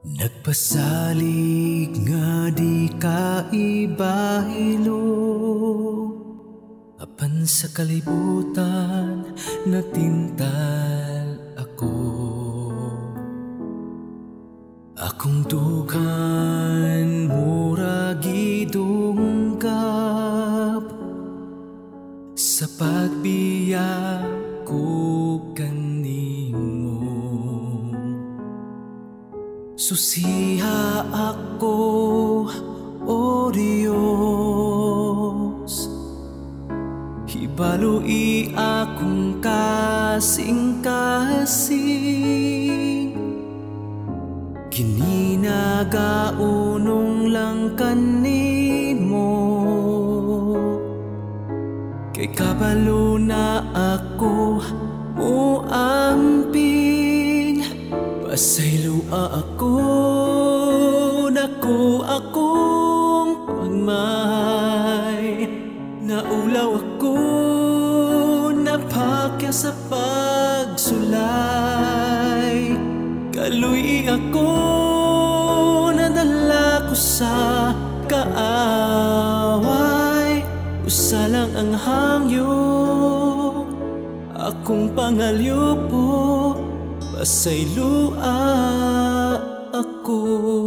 Nagpasalig nga di kaibahilo, apan sa kalibutan natintal ako. Akong dughan mura gidungkap sa pagbiya ko kanimo. Susiha ako, O Diyos, hibalui akong kasing-kasing. Gininagaunong lang kanimo, kay kabalo na ako mo amping. Pasaylua ako, dako akong pagmay. Naulaw ako, napakya sa pagsulay. Kaluy ako, nadala ko sa kaaway. Usa lang ang hangyo, akong pangalyo po. Pasaylua ako.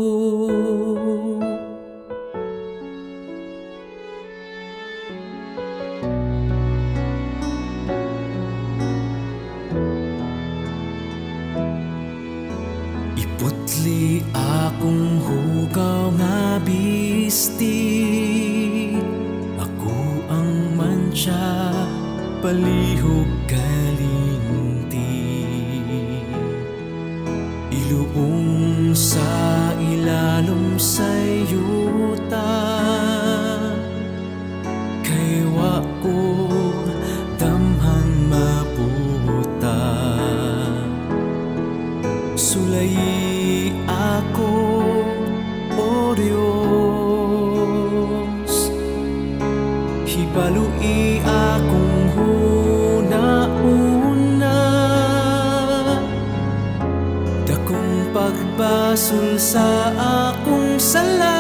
Iputli akong hugaw nga bisti, ako ang mantsa, palihog kalinti. Iluong sa ilalom sa yuta, kay wa ko damhang mabuta. Sulayi ako, O Diyos, hibalui akong huna-una. Dakong pagbasol sa akong sala,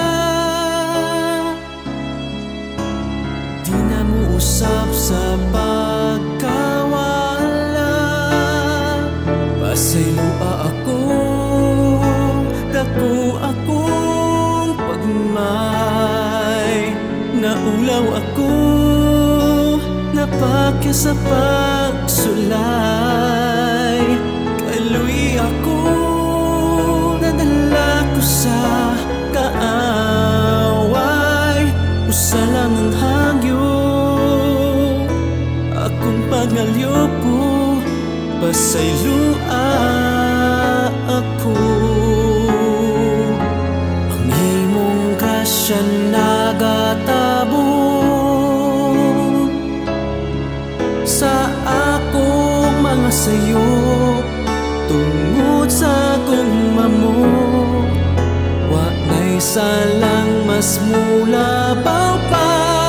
di na mo usap sa pagkawala. Pasaylua ako, dako akong pagmay. Naulaw ako, napakya sa pagsulay. Kaluy ako, nadala ko sa kaaway. Usa lang ang hangyo, akong pangalyo po. Pasaylua ako. Ang imong grasya nagatabo sa akong mga sayo, tungod sa akong mamo. Wa na'y salang mas mulabaw pa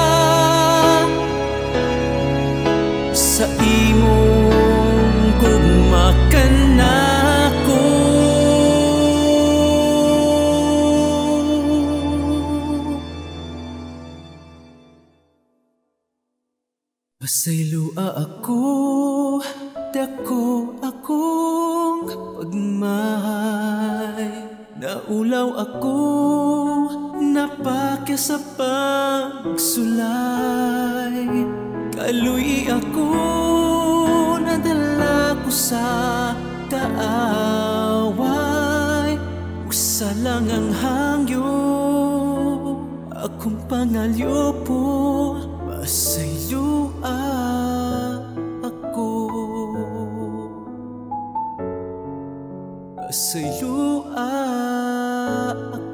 sa imong gugma ka nako. Pasaylua ako, dako akong pagmay. Naulaw ako, napakya sa pagsulay. Kaluy ako, nadala ko sa kaaway. Usa lang ang hangyo, akong pangalyo po. Pasaylua ako. Pasaylua ako.